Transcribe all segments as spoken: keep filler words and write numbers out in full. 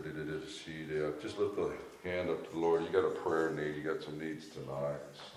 Just lift the hand up to the Lord. You got a prayer need. You got some needs tonight.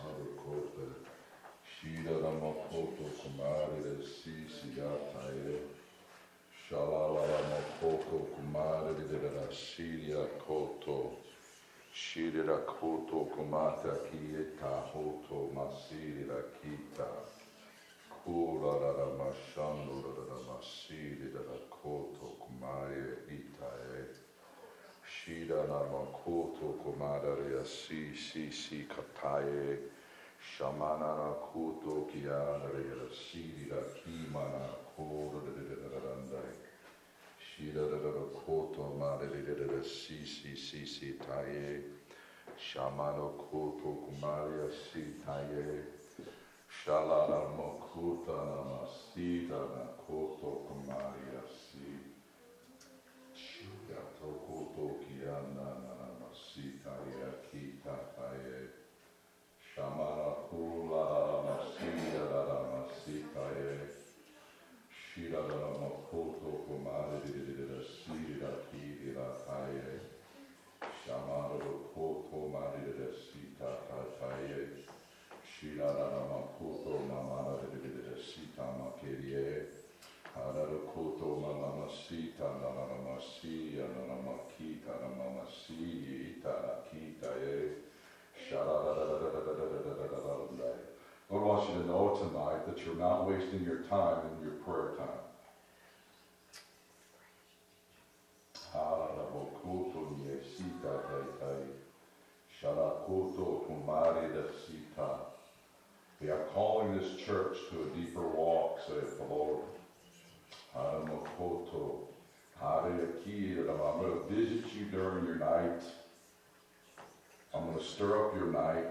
Shirira koto kumata kieta hoto masirira kita. Kura rara mashando rara masirira koto kumaye itae. Shira nama koto kumadaria si si si kataye. Shamana koto kianaria sirira kimana kora rarandai. Shira rara koto madarira si si si si taye. Shamano koto kumaria si taye. Shalala mokuta namasita na koto kumaria si. Shigato koto kiana namasita ya kita taye. Shamana kula namasita namasita ye. Shirala mokoto kumaria si la kira taye. Shamaro koto marida sita tataye. Shirana makoto mamana de sita makerie. Harada koto mamama sita nana masi nana makita nana masi ita kita ye. Sharada. Lord wants you to know tonight that you're not wasting your time in your prayer time. We are calling this church to a deeper walk, saith the Lord. I'm going to visit you during your night. I'm going to stir up your night.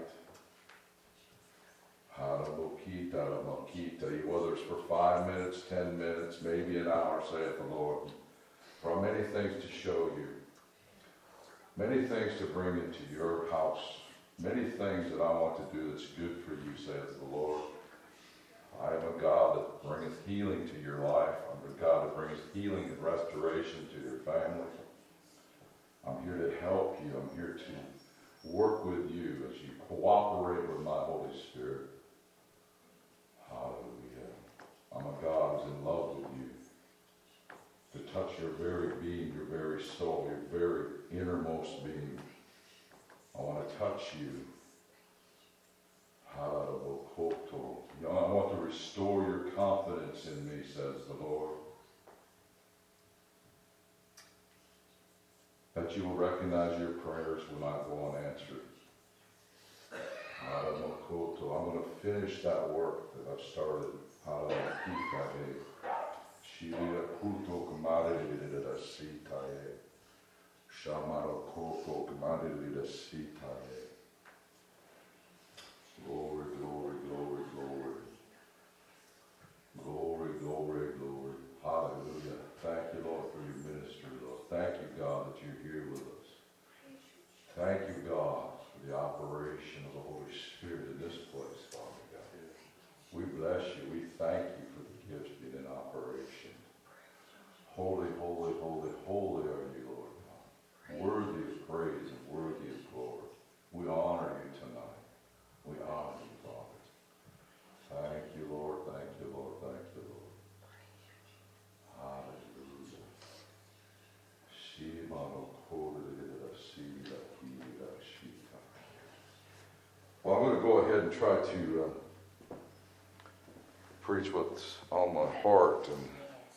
Whether it's for five minutes, ten minutes, maybe an hour, saith the Lord. There are many things to show you. Many things to bring into your house. Many things that I want to do that's good for you, saith the Lord. I am a God that bringeth healing to your life. I'm a God that brings healing and restoration to your family. I'm here to help you. I'm here to work with you as you cooperate with my Holy Spirit. Hallelujah. I'm a God who's in love with you. To touch your very being, your very soul, your very innermost being. I want to touch you. I want to restore your confidence in me, says the Lord. That you will recognize your prayers when I go unanswered. I'm going to finish that work that I've started. Shirira kuto kumarida sitaye. Shamaro koto kumarida sitaye. Glory, glory, glory, glory. Glory, glory, glory. Hallelujah. Thank you, Lord, for your ministry, Lord. Thank you, God, that you're here with us. Thank you, God, for the operation of the Holy Spirit in this place, Father God. We bless you. We thank you for the gifts being in operation. Holy, holy, holy, holy are you, Lord God. Worthy of praise and worthy of glory. We honor you tonight. We honor you, Father. Thank you, Lord. Thank you, Lord. Thank you, Lord. Hallelujah. Well, I'm going to go ahead and try to uh, preach what's on my heart. And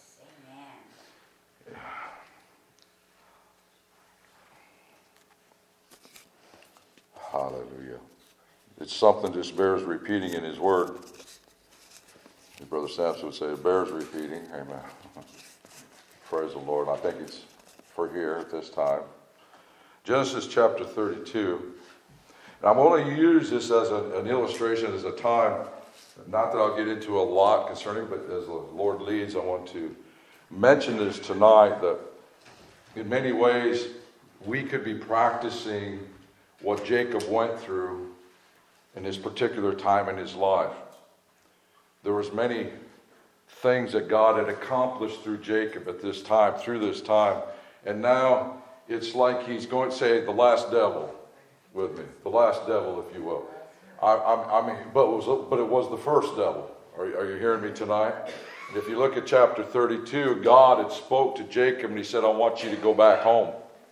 hallelujah. It's something that just bears repeating in his word. As Brother Samson would say, it bears repeating. Amen. Praise the Lord. I think it's for here at this time. Genesis chapter thirty-two. And I'm going to use this as a, an illustration, as a time, not that I'll get into a lot concerning, but as the Lord leads, I want to mention this tonight, that in many ways we could be practicing what Jacob went through in this particular time in his life. There was many things that God had accomplished through Jacob at this time, through this time. And now it's like he's going to say the last devil with me, the last devil, if you will. I, I, I mean, but it was, but it was the first devil. Are, are you hearing me tonight? And if you look at chapter thirty-two, God had spoke to Jacob and he said, I want you to go back home.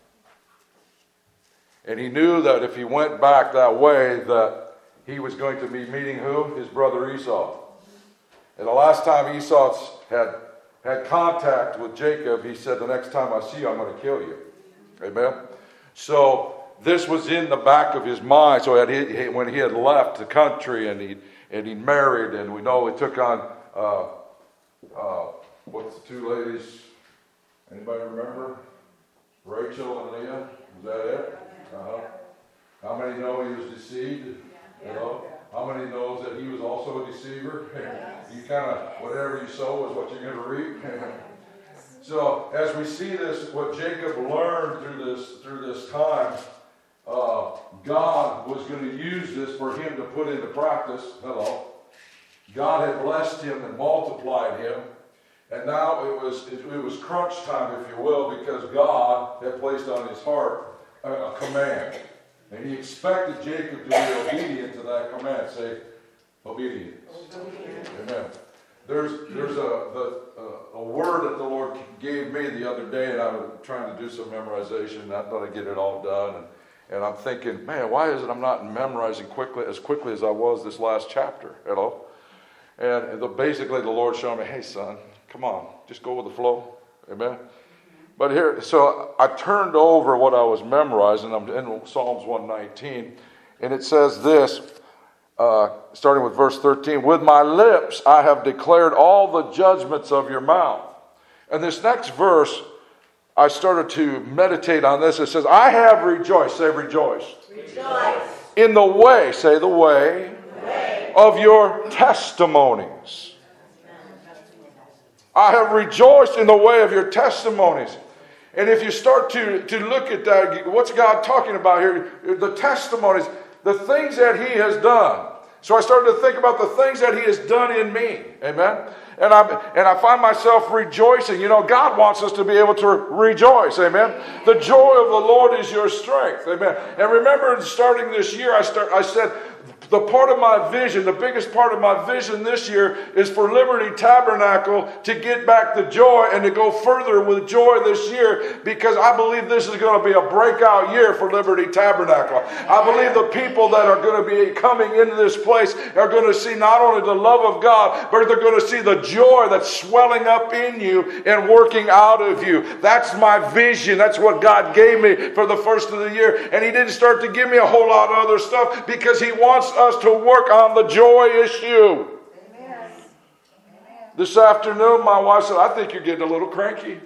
And he knew that if he went back that way, that he was going to be meeting who? His brother Esau. And the last time Esau had, had contact with Jacob, he said, the next time I see you, I'm going to kill you. Amen? So this was in the back of his mind. So he, when he had left the country and he and he married, and we know he took on, uh, uh, what's the two ladies? Anybody remember? Rachel and Leah? Was that it? Uh-huh. How many know he was deceived? You know? How many knows that he was also a deceiver? You kind of, whatever you sow is what you're going to reap. So as we see this, what Jacob learned through this through this time, uh, God was going to use this for him to put into practice. Hello. God had blessed him and multiplied him. And now it was it, it was crunch time, if you will, because God had placed on his heart a, a command. And he expected Jacob to be obedient to that command. Say, obedience. Amen. There's there's a, the, a a word that the Lord gave me the other day, and I was trying to do some memorization. I thought I'd get it all done. And, and I'm thinking, man, why is it I'm not memorizing quickly as quickly as I was this last chapter? Hello? And the, basically the Lord showed me, hey, son, come on, just go with the flow. Amen? But here, so I turned over what I was memorizing. I'm in Psalms one nineteen, and it says this, uh, starting with verse thirteen, with my lips I have declared all the judgments of your mouth. And this next verse, I started to meditate on this. It says, I have rejoiced, say rejoiced. Rejoice. In the way, say the way, the way. Of your testimonies. I have rejoiced in the way of your testimonies. And if you start to, to look at that, what's God talking about here? The testimonies, the things that he has done. So I started to think about the things that he has done in me. Amen? And I and I find myself rejoicing. You know, God wants us to be able to rejoice. Amen? The joy of the Lord is your strength. Amen? And remember, starting this year, I start. I said, the part of my vision, the biggest part of my vision this year is for Liberty Tabernacle to get back the joy and to go further with joy this year, because I believe this is going to be a breakout year for Liberty Tabernacle. I believe the people that are going to be coming into this place are going to see not only the love of God, but they're going to see the joy that's swelling up in you and working out of you. That's my vision. That's what God gave me for the first of the year. And he didn't start to give me a whole lot of other stuff because he wants us to work on the joy issue. Amen. This afternoon, my wife said, I think you're getting a little cranky.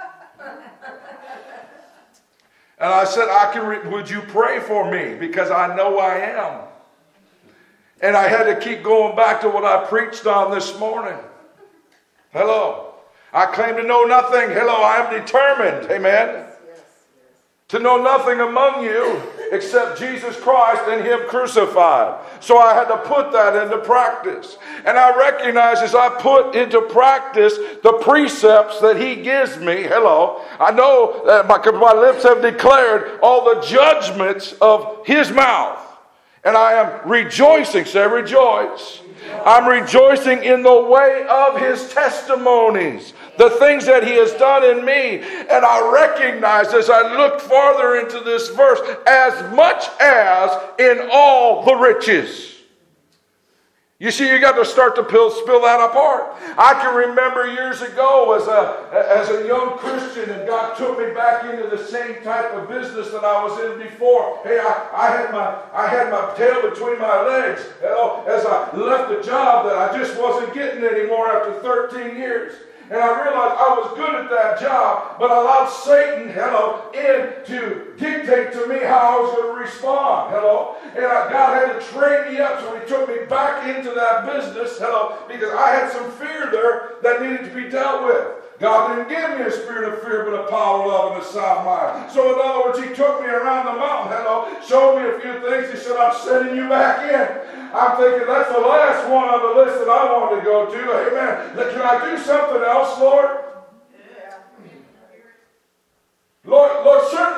And I said, I can. Re- would you pray for me? Because I know I am. And I had to keep going back to what I preached on this morning. Hello. I claim to know nothing. Hello, I am determined. Amen. To know nothing among you except Jesus Christ and him crucified. So I had to put that into practice. And I recognize as I put into practice the precepts that he gives me. Hello. I know that my, my lips have declared all the judgments of his mouth. And I am rejoicing. Say rejoice. I'm rejoicing in the way of his testimonies, the things that he has done in me. And I recognize as I look farther into this verse, as much as in all the riches. You see, you got to start to spill, spill that apart. I can remember years ago as a, as a young Christian, and God took me back into the same type of business that I was in before. Hey, I, I had my I had my tail between my legs, you know, as I left a job that I just wasn't getting anymore after thirteen years. And I realized I was good at that job, but I allowed Satan, hello, in to dictate to me how I was going to respond, hello. And I, God had to train me up, so he took me back into that business, hello, because I had some fear there that needed to be dealt with. God didn't give me a spirit of fear, but a power, love, and a sound mind. So in other words, he took me around the mountain, hello, showed me a few things. He said, I'm sending you back in. I'm thinking that's the last one on the list that I wanted to go to. Amen. Can I do something else, Lord? Yeah. Lord, Lord, certainly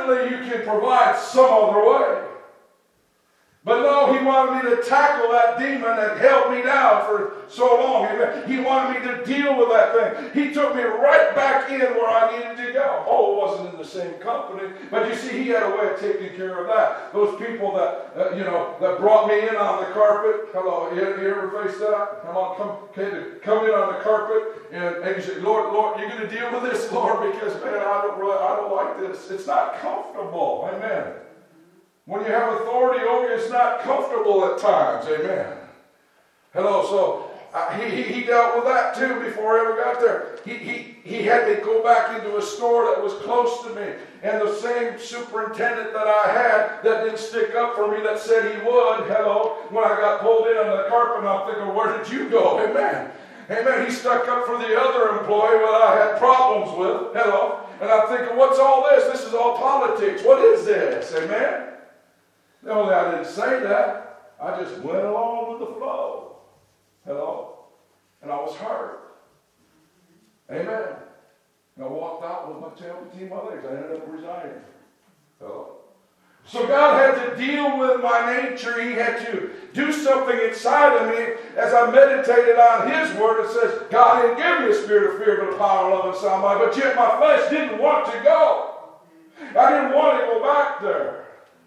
certainly you can provide some other way. But no, he wanted me to tackle that demon that held me down for so long. He wanted me to deal with that thing. He took me right back in where I needed to go. Oh, it wasn't in the same company. But you see, he had a way of taking care of that. Those people that, uh, you know, that brought me in on the carpet. Hello, you, you ever face that? Come on, come, okay, come in on the carpet. And, and you say, Lord, Lord, you're going to deal with this, Lord, because, man, I don't, really, I don't like this. It's not comfortable. Amen. When you have authority over you, it's not comfortable at times. Amen. Hello. So uh, he, he, he dealt with that too before I ever got there. He, he, he had me go back into a store that was close to me. And the same superintendent that I had that didn't stick up for me that said he would, hello, when I got pulled in on the carpet, I'm thinking, where did you go? Amen. Amen. He stuck up for the other employee that I had problems with. Hello. And I'm thinking, what's all this? This is all politics. What is this? Amen. No, I didn't say that. I just went along with the flow. Hello? And I was hurt. Amen. And I walked out with my tail between my legs. I ended up resigning. Hello? So God had to deal with my nature. He had to do something inside of me as I meditated on His Word. It says, God didn't give me a spirit of fear, but a power, love, and sound mind. But yet my flesh didn't want to go. I didn't want to go back there.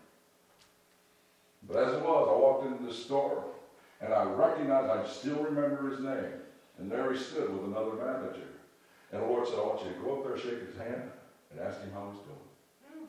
But as it was, I walked into the store, and I recognized, I still remember his name. And there he stood with another manager. And the Lord said, I want you to go up there, shake his hand, and ask him how he's doing.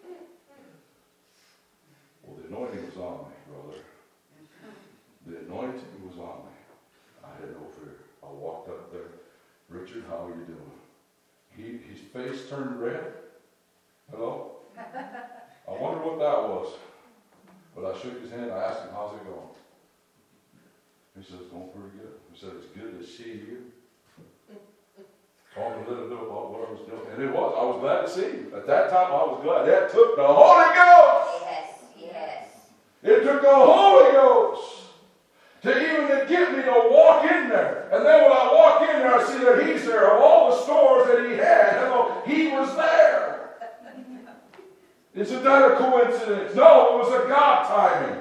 Well, the anointing was on me, brother. The anointing was on me. I had no fear. I walked up there. Richard, how are you doing? He, his face turned red. Hello? I wonder what that was. But I shook his hand. I asked him, how's it going? He said, it's going pretty good. He said, it's good to see you. Told me a little bit about what I was doing. And it was. I was glad to see you. At that time, I was glad. That took the Holy Ghost. Yes, yes. It took the Holy Ghost to even to get me to walk in there. And then when I walk in there, I see that he's there. Of all the stores that he had, you know, he was there. Isn't that a coincidence? No, it was a God timing.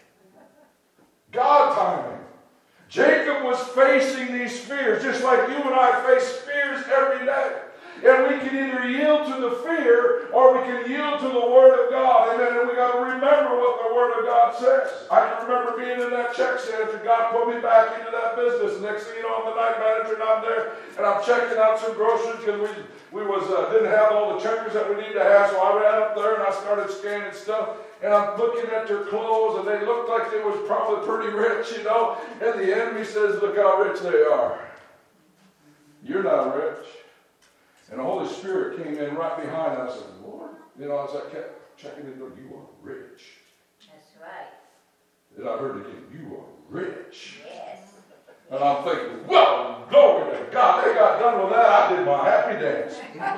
God timing. Jacob was facing these fears, just like you and I face fears every day. And we can either yield to the fear or we can yield to the Word of God. Amen. And we got to remember what the Word of God says. I can remember being in that check center. God put me back into that business. The next thing you know, I'm the night manager and I'm there and I'm checking out some groceries because we we was uh, didn't have all the checkers that we need to have. So I ran up there and I started scanning stuff. And I'm looking at their clothes, and they looked like they was probably pretty rich, you know. And the enemy says, look how rich they are. You're not rich. And the Holy Spirit came in right behind us and said, Lord, you know, as I kept checking it, look, you are rich. That's right. And I heard again, you are rich. Yes. And I'm thinking, well, glory to God. They got done with that. I did my happy dance.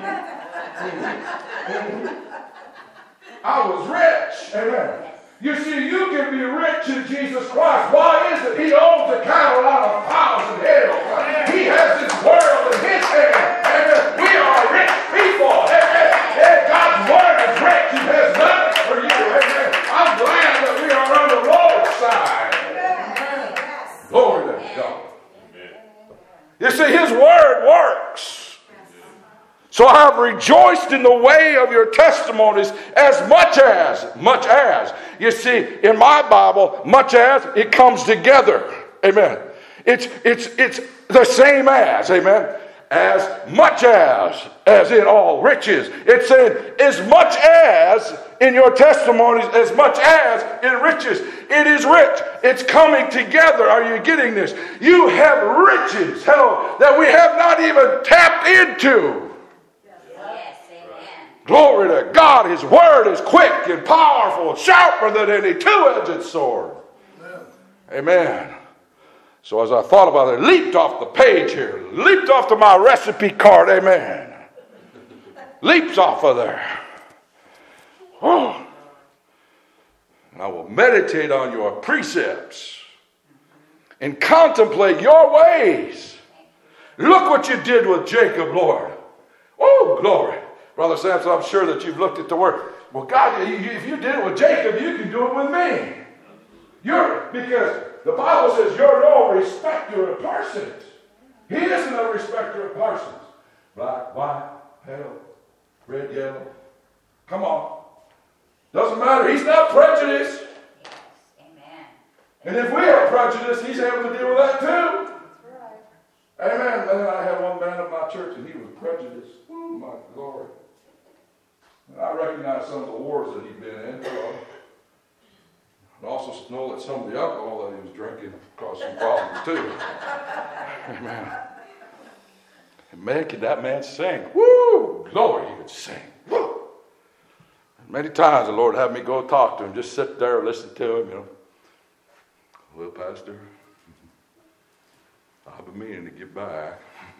I was rich. Amen. You see, you can be rich in Jesus Christ. Why is it? He owns the cattle out of thousand hills. He has this world in his hand. Amen. We are rich people. Amen. And God's word is rich. He has nothing for you. Amen. I'm glad that we are on the Lord's side. Glory to God. You see, his word works. So I have rejoiced in the way of your testimonies as much as, much as. You see, in my Bible, much as, it comes together. Amen. It's, it's, it's the same as, amen. As much as, as in all riches. It's saying, as much as in your testimonies, as much as in riches. It is rich. It's coming together. Are you getting this? You have riches, hello, that we have not even tapped into. Glory to God. His word is quick and powerful, sharper than any two-edged sword. Amen. Amen. So as I thought about it, leaped off the page here, leaped off to my recipe card. Amen. Leaps off of there. Oh. And I will meditate on your precepts and contemplate your ways. Look what you did with Jacob, Lord. Oh, glory. Brother Samson, I'm sure that you've looked at the word. Well, God, you, you, if you did it with Jacob, you can do it with me. You're, because the Bible says you're no respecter of persons. He isn't a respecter of persons. Black, white, pale, red, yellow. Come on. Doesn't matter. He's not prejudiced. Yes. Amen. And if we have prejudice, he's able to deal with that too. That's right. Amen. And then I had one man at my church, and he was prejudiced. Oh, my glory. And I recognize some of the wars that he'd been in. So. And also know that some of the alcohol that he was drinking caused some problems too. Amen. And man, could that man sing? Woo! Glory, he could sing. Woo! And many times the Lord had me go talk to him, just sit there and listen to him, you know. Well, Pastor, I've been meaning to get back.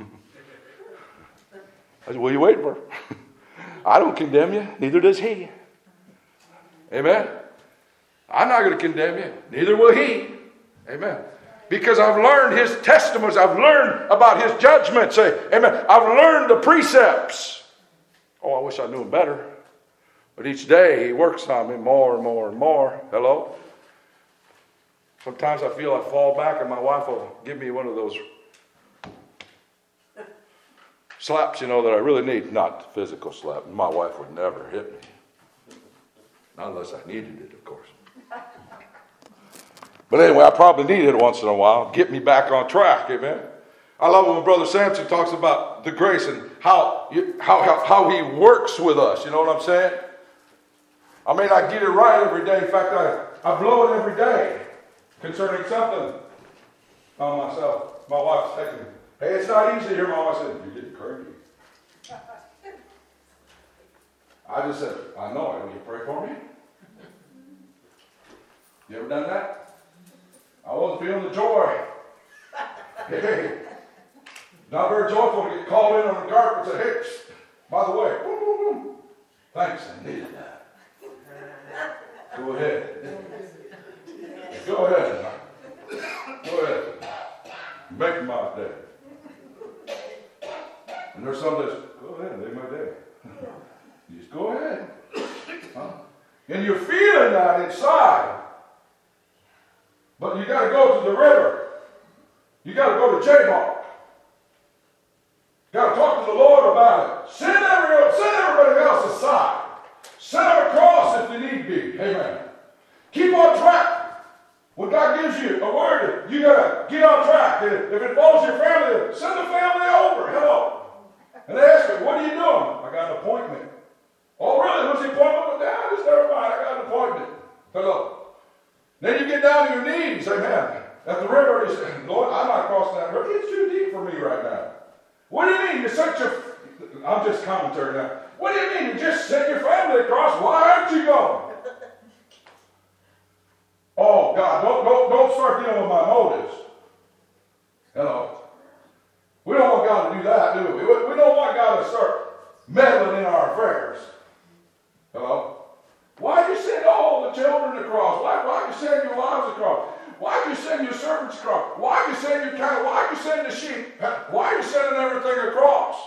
I said, what are you waiting for? I don't condemn you, neither does he. Amen. I'm not going to condemn you. Neither will he. Amen. Because I've learned his testimonies. I've learned about his judgment. Say, amen. I've learned the precepts. Oh, I wish I knew him better. But each day he works on me more and more and more. Hello? Sometimes I feel I fall back and my wife will give me one of those slaps, you know, that I really need. Not physical slap. My wife would never hit me. Not unless I needed it, of course. But anyway, I probably need it once in a while. Get me back on track, amen. I love when Brother Samson talks about the grace and how, you, how, how, how he works with us. You know what I'm saying? I may not get it right every day. In fact, I, I blow it every day concerning something on myself. My wife's taking, hey, it's not easy here. My wife said, you're getting crazy. I just said, I know it. Will you pray for me? You ever done that? I wasn't feeling the joy. Hey, not very joyful to get called in on the carpet and say, hey, by the way, boom, boom, boom. Thanks, I needed that. Go ahead. Go ahead. Go ahead. Make my day. And there's some days, go ahead, make my day. You just go ahead. Huh? And you're feeling that inside. But you got to go to the river. You got to go to Jabbok. Got to talk to the Lord about it. Send, every, send everybody else aside. Send them across if they need be. Amen. Keep on track. When God gives you a word, you got to get on track. If it involves your family, send the family over. Hello. And they ask me, what are you doing? I got an appointment. Oh, really? What's the appointment with that? Just never mind. I got an appointment. Hello. Then you get down to your knees, amen. At the river, you say, Lord, I'm not crossing that river. It's too deep for me right now. What do you mean? You're such a... I'm just commentary now. What do you mean? You just sent your family across. Why aren't you going? Oh, God, don't, don't, don't start dealing with my motives. Hello. We don't want God to do that, do we? We don't want God to start meddling in our affairs. Hello. Why'd you send all the children across? Why, why'd you send your wives across? Why'd you send your servants across? Why'd you send your cattle? Why'd you send the sheep? Why are you sending everything across?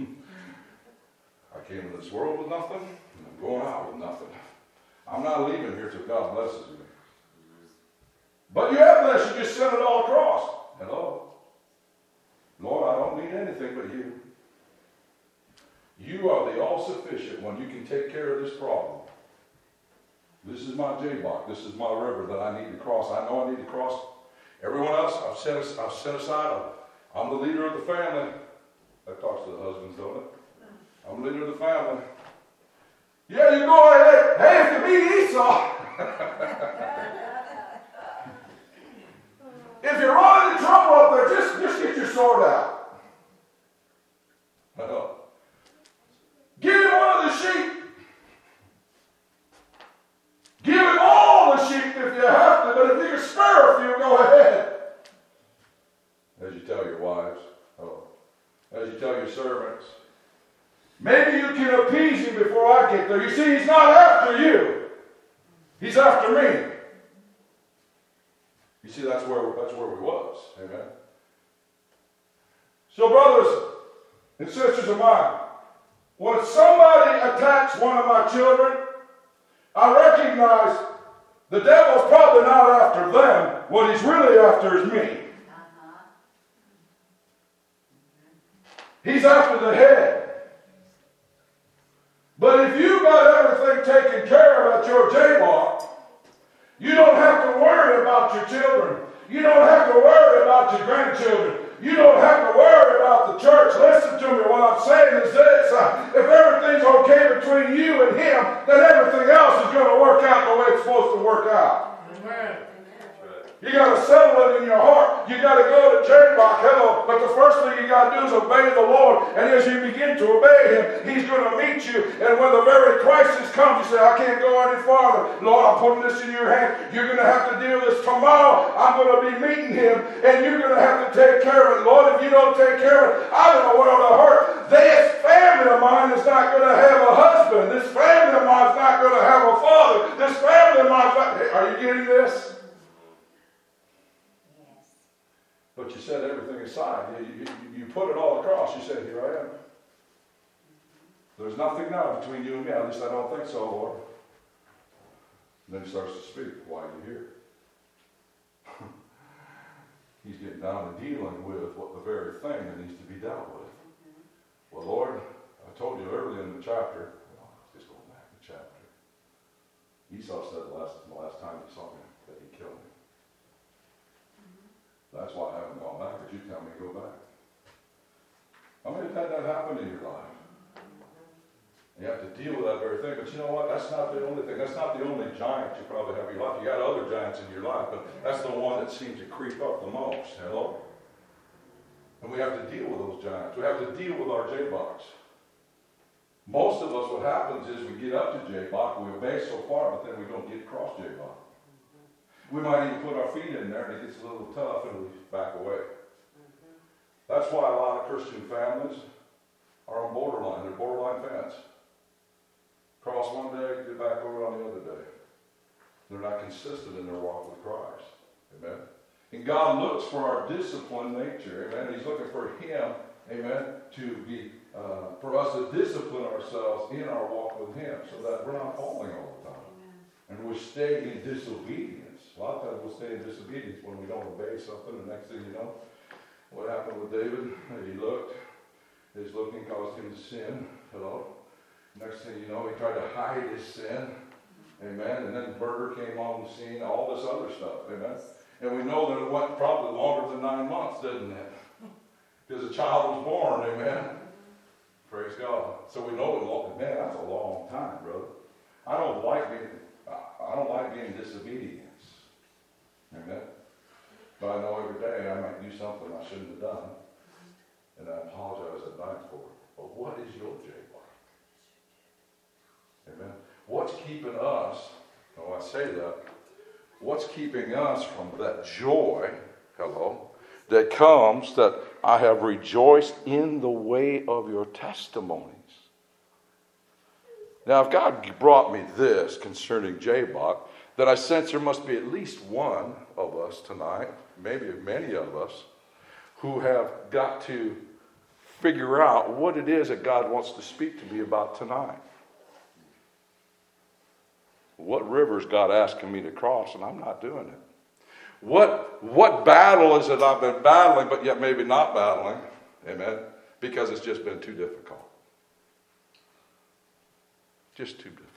I came into this world with nothing, and I'm going out with nothing. I'm not leaving here till God blesses me. But you have blessed, you just sent it all across. Hello? Lord, I don't need anything but you. You are the all-sufficient one. You can take care of this problem. This is my Jabbok. This is my river that I need to cross. I know I need to cross. Everyone else, I've set, I've set aside. I'm the leader of the family. That talks to the husbands, don't it? I'm the leader of the family. Yeah, you go ahead. Hey, if you meet Esau. If you're running into trouble up there, just, just get your sword out. Uh-huh. Give him one of the sheep. Give him all the sheep if you have to, but if you can spare a few, go ahead. As you tell your wives, oh, as you tell your servants, maybe you can appease him before I get there. You see, he's not after you. He's after me. You see, that's where that's where we was. Amen. So, brothers and sisters of mine, When somebody attacks one of my children, I recognize the devil's probably not after them. What he's really after is me. He's after the head. But if you got everything taken care of at your J-Walk, you don't have to worry about your children. You don't have to worry about your grandchildren. You don't have to worry about the church. Listen to me. What I'm saying is this. Uh, if everything's okay between you and him, then everything else is going to work out the way it's supposed to work out. Amen. You got to settle it in your heart. You got to go to J-Rock. Hello. But the first thing you got to do is obey the Lord. And as you begin to obey him, he's going to meet you. And when the very crisis comes, you say, I can't go any farther. Lord, I'm putting this in your hand. You're going to have to deal with this tomorrow. I'm going to be meeting him. And you're going to have to take care of it. Lord, if you don't take care of it, I'm in a world of hurt. This family of mine is not going to have a husband. This family of mine is not going to have a father. This family of mine is not... Hey, are you getting this? But you set everything aside. You, you, you put it all across. You said, here I am. There's nothing now between you and me. At least I don't think so, Lord. And then he starts to speak. Why are you here? He's getting down and dealing with what the very thing that needs to be dealt with. Well, Lord, I told you earlier in the chapter, well, just going back to the chapter. Esau said the last, the last time he saw me that he killed me. That's why I haven't gone back, because you tell me to go back. How many have had that happen in your life? You have to deal with that very thing. But you know what? That's not the only thing. That's not the only giant you probably have in your life. You got other giants in your life, but that's the one that seems to creep up the most. Hello? And we have to deal with those giants. We have to deal with our J-box. Most of us, what happens is we get up to J-box, we obey so far, but then we don't get across J-box. We might even put our feet in there and it gets a little tough and we back away. Mm-hmm. That's why a lot of Christian families are on borderline. They're borderline fence. Cross one day, get back over on the other day. They're not consistent in their walk with Christ. Amen. And God looks for our disciplined nature. Amen. He's looking for him, amen, to be, uh, for us to discipline ourselves in our walk with him so that we're not falling all the time. Amen. And we stay in disobedience. A lot of times we'll stay in disobedience when we don't obey something. The next thing you know, what happened with David? He looked. His looking caused him to sin. Hello? Next thing you know, he tried to hide his sin. Amen. And then murder came on the scene. All this other stuff. Amen. And we know that it went probably longer than nine months, didn't it? Because a child was born. Amen. Praise God. So we know it. Man, that's a long time, brother. I don't like being. I don't like being disobedient. Amen. But I know every day I might do something I shouldn't have done. And I apologize at night for it. But what is your J-Bar? Amen. What's keeping us, oh, I say that, what's keeping us from that joy, hello, that comes that I have rejoiced in the way of your testimonies. Now, if God brought me this concerning Jabbok, then I sense there must be at least one of us tonight, maybe many of us, who have got to figure out what it is that God wants to speak to me about tonight. What river is God asking me to cross, and I'm not doing it? What, what battle is it I've been battling, but yet maybe not battling? Amen? Because it's just been too difficult. Just too difficult.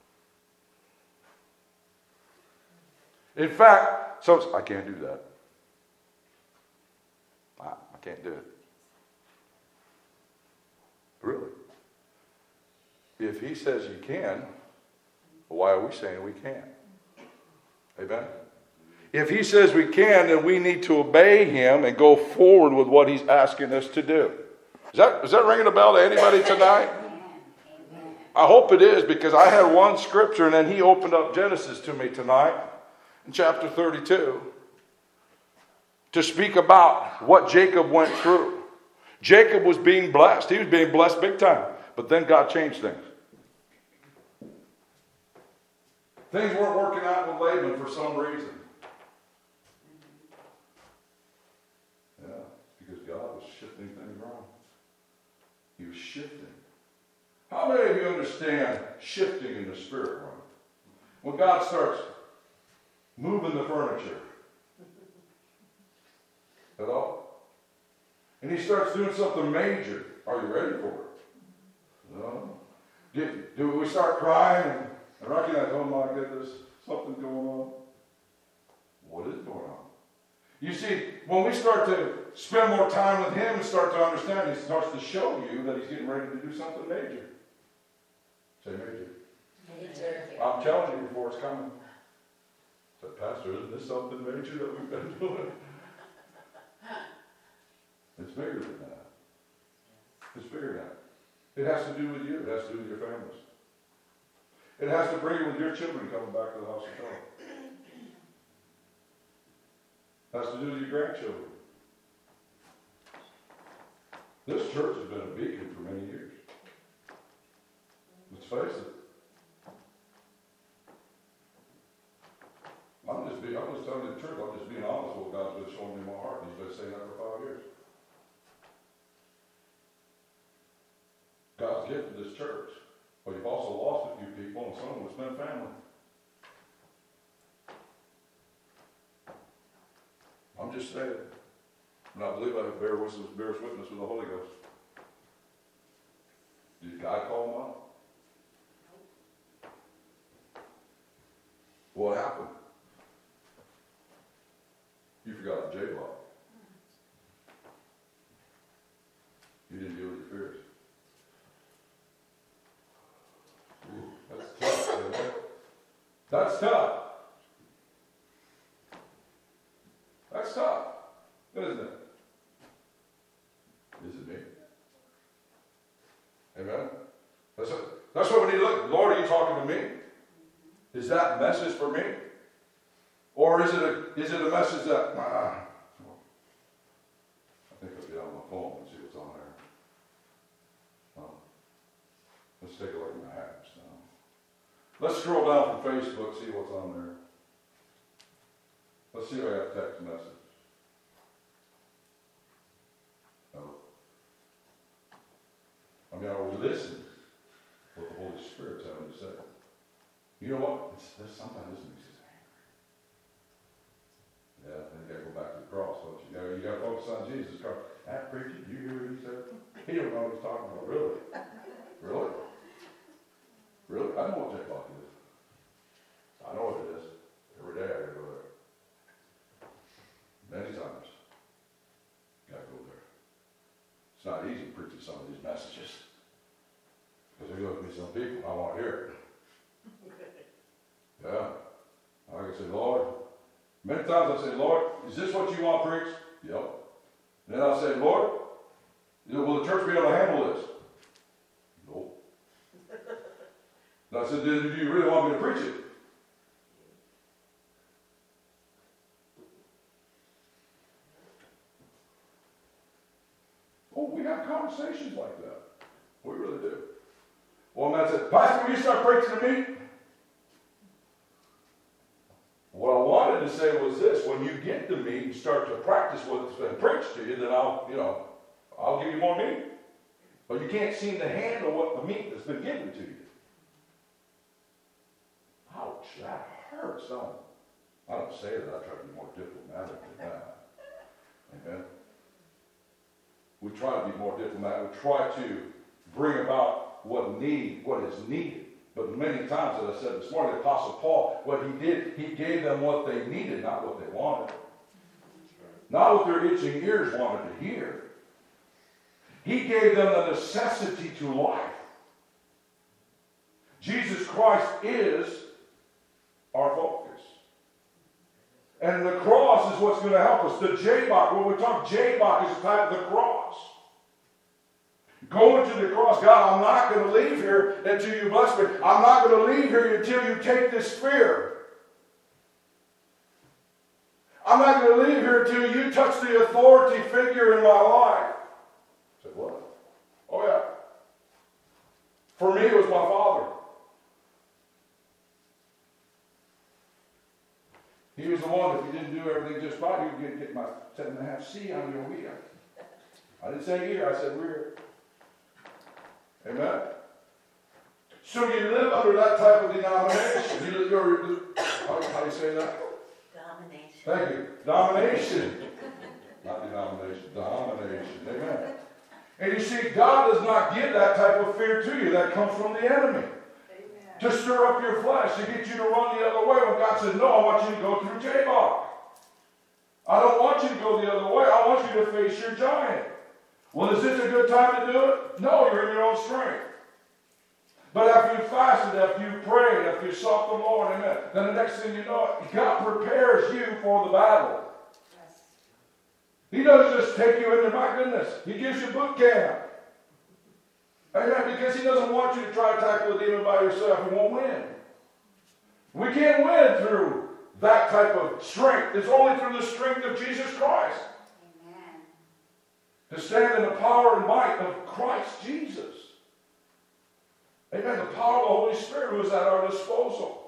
In fact, so I can't do that. I, I can't do it. Really. If he says you can, why are we saying we can't? Amen? If he says we can, then we need to obey him and go forward with what he's asking us to do. Is that, is that ringing a bell to anybody tonight? I hope it is, because I had one scripture and then he opened up Genesis to me tonight in chapter thirty-two to speak about what Jacob went through. Jacob was being blessed. He was being blessed big time. But then God changed things. Things weren't working out with Laban for some reason. Yeah, because God was shifting things around. He was shifting. understand shifting in the spirit realm. When God starts moving the furniture. Hello? And he starts doing something major. Are you ready for it? No. Do, do we start crying and, and recognize, oh my goodness, something going on? What is going on? You see, when we start to spend more time with him and start to understand, he starts to show you that he's getting ready to do something major. Say major. Major. I'm telling you before it's coming. I said, Pastor, isn't this something major that we've been doing? It's bigger than that. It's bigger than that. It has to do with you. It has to do with your families. It has to bring you with your children coming back to the house of God. It has to do with your grandchildren. This church has been a beacon for many years. Let's face it. I'm just being, I'm just telling you the truth. I'm just being honest with what God's been showing me in my heart. And he's been saying that for five years. God's gifted this church. But you've also lost a few people, and some of them it's been family. I'm just saying. And I believe I bear witness, bears witness with the Holy Ghost. Did God call them out? What happened? You forgot the J-Block. You didn't deal with your fears. Ooh, that's tough, isn't it? That's tough. That's tough, isn't it? Is it me? Amen? That's what, that's what we need to look. Lord, are you talking to me? Is that message for me? Or is it a, is it a message that, nah, I think I'll get on my phone and see what's on there. Um, let's take a look at my apps now. Let's scroll down from Facebook, see what's on there. Let's see if I got text message. No. I mean, I will listen to what the Holy Spirit's having to say. You know what? It's, there's sometimes this makes us angry. Yeah, then you got to go back to the cross, don't you? You got, you got to focus on Jesus' cross. That preacher, you hear what he said? He don't know what he's talking about. Really? Really? Really? I know what J-Block is. I know what it is. Every day I got to go there. Many times. Got to go there. It's not easy preaching some of these messages. Because there's going to be some people, I want to hear it. Yeah. I can say, Lord, many times I say, Lord, is this what you want preached? Yep. Then I'll say, Lord, will the church be able to handle this? Nope. And I said, then do you really want me to preach it? Oh, we have conversations like that. We really do. Well, and I said, Pastor, will you start preaching to me? What I wanted to say was this: when you get to me and start to practice what's been preached to you, then I'll, you know, I'll give you more meat. But you can't seem to handle what the meat that's been given to you. Ouch, that hurts, don't it? I don't say that. I try to be more diplomatic than that. Amen. We try to be more diplomatic. We try to bring about what need, what is needed. But many times, as I said this morning, the Apostle Paul, what he did, he gave them what they needed, not what they wanted. Not what their itching ears wanted to hear. He gave them the necessity to life. Jesus Christ is our focus. And the cross is what's going to help us. The J-Bach, when we talk J-Bach, is a type of the cross. Going to the cross. God, I'm not going to leave here until you bless me. I'm not going to leave here until you take this fear. I'm not going to leave here until you touch the authority figure in my life. I said, what? Oh, yeah. For me, it was my father. He was the one, if you didn't do everything just right, you would get my seven and a half C on your wheel. I didn't say ear, I said rear. Amen? So you live under that type of denomination. You, you're, how, how do you say that? Domination. Thank you. Domination. Not denomination, domination. Amen. And you see, God does not give that type of fear to you. That comes from the enemy. Amen. To stir up your flesh, to get you to run the other way. When God says, no, I want you to go through Jabok. I don't want you to go the other way. I want you to face your giant. Well, is this a good time to do it? No, you're in your own strength. But after you fasted, after you prayed, after you sought the Lord, amen, then the next thing you know, God prepares you for the battle. Yes. He doesn't just take you into, my goodness, He gives you boot camp. Amen, because He doesn't want you to try to tackle the demon by yourself. You won't win. We can't win through that type of strength. It's only through the strength of Jesus Christ. Amen. To stand in the power and might of Christ Jesus. Amen. The power of the Holy Spirit was at our disposal.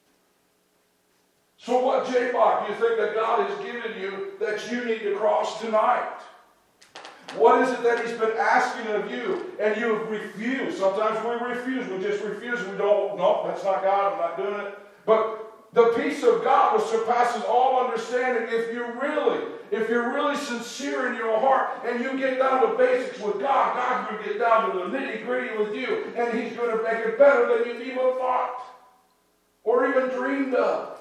So what Jabok do you think that God has given you that you need to cross tonight? What is it that He's been asking of you and you have refused? Sometimes we refuse. We just refuse. We don't, no, that's not God. I'm not doing it. But the peace of God which surpasses all understanding, if you really, if you're really sincere in your heart and you get down to basics with God, God's going to get down to the nitty-gritty with you, and He's going to make it better than you've even thought or even dreamed of.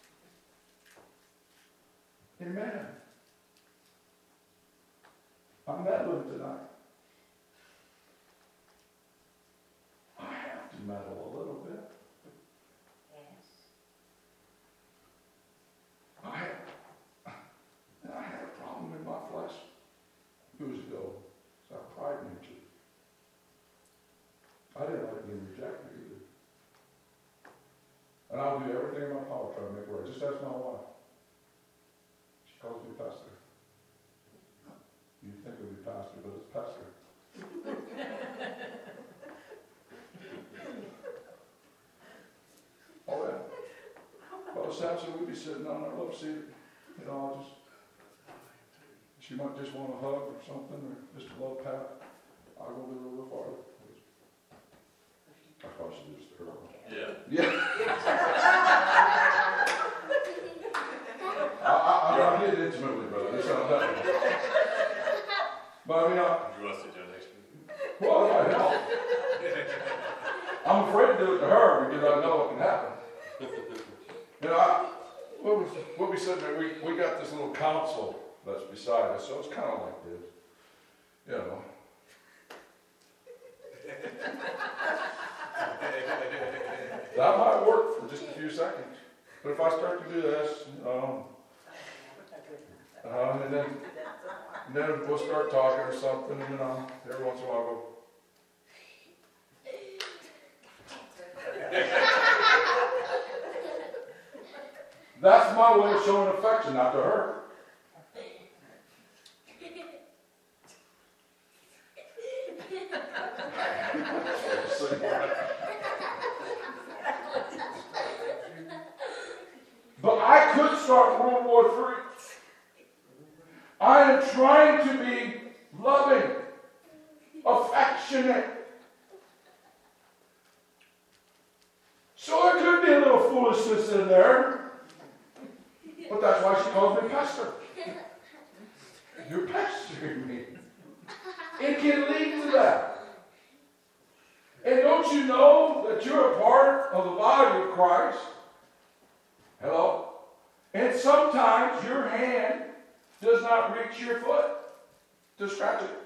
Amen. I'm meddling tonight. I have to meddle a little bit. I had, and I had a problem in my flesh years ago. It's our pride nature. I didn't like being rejected either. And I'll do everything in my power to try to make it right. Just ask my wife. She calls me pastor. You think it would be pastor, but it's pastor. Oh, yeah. Well, Samson, we'd be sitting on our love seat, you know, I'll just, she might just want a hug or something, or just a love pat. I'll go a little bit farther. I probably should just her. Yeah. Yeah. I, I, I did intimately, brother. This sounds nothing. But I mean, I, you want to do next week? Well, it might help. I'm afraid to do it to her because I know it can happen. You know, I, what, we, what we said there, we, we got this little console that's beside us, so it's kind of like this. You know. That might work for just a few seconds. But if I start to do this, um, um, and then, and then we'll start talking or something, and then um, every once in a while I'll go, that's my way of showing affection, not to her. But I could start World War Three. I am trying to be loving, affectionate. So there could be a little foolishness in there. But that's why she calls me pastor. You're pestering me. It can lead to that. And don't you know that you're a part of the body of Christ? Hello? And sometimes your hand does not reach your foot to scratch it.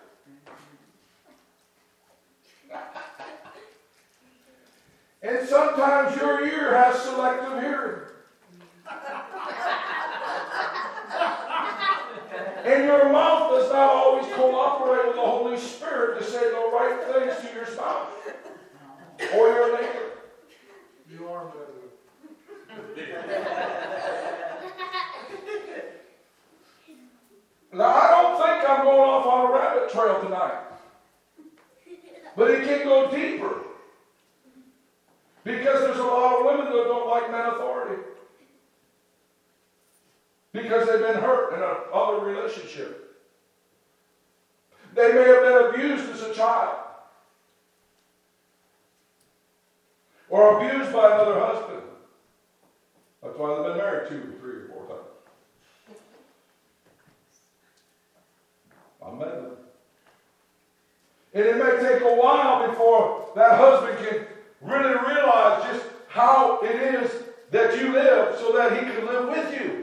And sometimes your ear has selective hearing. And your mouth does not always cooperate with the Holy Spirit to say the right things to your spouse or your neighbor. You are better. Now, I don't think I'm going off on a rabbit trail tonight. But it can go deeper. Because there's a lot of women that don't like men authority. Because they've been hurt in another relationship. They may have been abused as a child. or abused by another husband. That's why they've been married two, three, or four times. I met them. And it may take a while before that husband can really realize just how it is that you live so that he can live with you.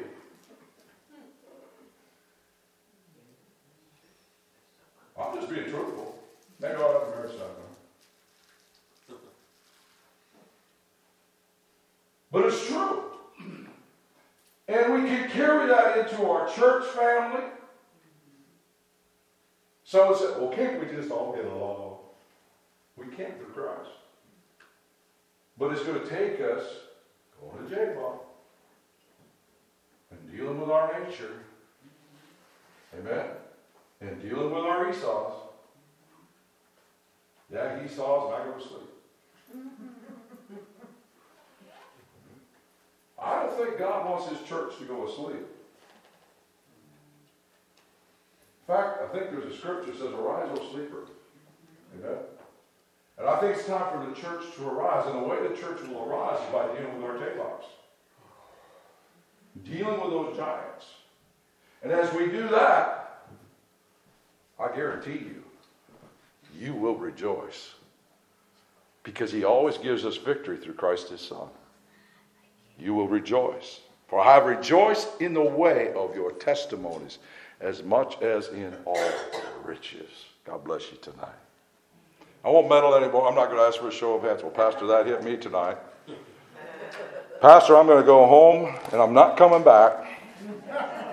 I'm just being truthful. Maybe I ought to marry something. But it's true. And we can carry that into our church family. Someone said, well, can't we just all get along? We can't through Christ. But it's going to take us going to J-Law and dealing with our nature. Amen? And dealing with our Esau's. Yeah, Esau's, and I go to sleep. I don't think God wants his church to go to sleep. In fact, I think there's a scripture that says, arise, O sleeper. Amen? And I think it's time for the church to arise. And the way the church will arise is by dealing with our J-Locks. Dealing with those giants. And as we do that, I guarantee you, you will rejoice. Because he always gives us victory through Christ his Son. You will rejoice. For I have rejoiced in the way of your testimonies as much as in all riches. God bless you tonight. I won't meddle anymore. I'm not going to ask for a show of hands. Well, Pastor, that hit me tonight. Pastor, I'm going to go home and I'm not coming back.